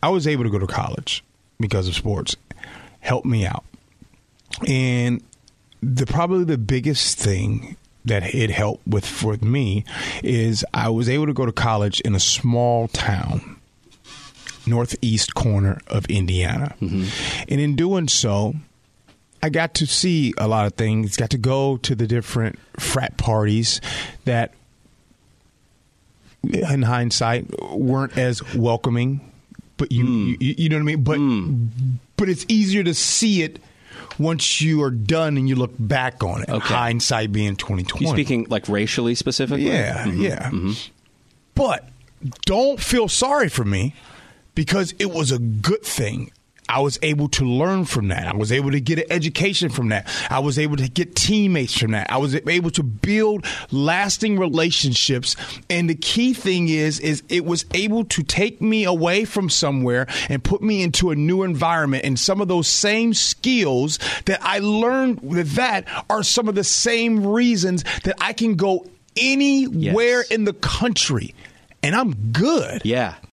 I was able to go to college because of sports. Helped me out. And probably the biggest thing that it helped with for me is I was able to go to college in a small town, northeast corner of Indiana. Mm-hmm. And in doing so, I got to see a lot of things, got to go to the different frat parties that, in hindsight, weren't as welcoming. But you know what I mean? But it's easier to see it once you are done and you look back on it. Okay. Hindsight being 2020. You speaking like racially specifically? Yeah, yeah. Mm-hmm. But don't feel sorry for me because it was a good thing. I was able to learn from that. I was able to get an education from that. I was able to get teammates from that. I was able to build lasting relationships. And the key thing is it was able to take me away from somewhere and put me into a new environment. And some of those same skills that I learned with that are some of the same reasons that I can go anywhere in the country. And I'm good. Yeah.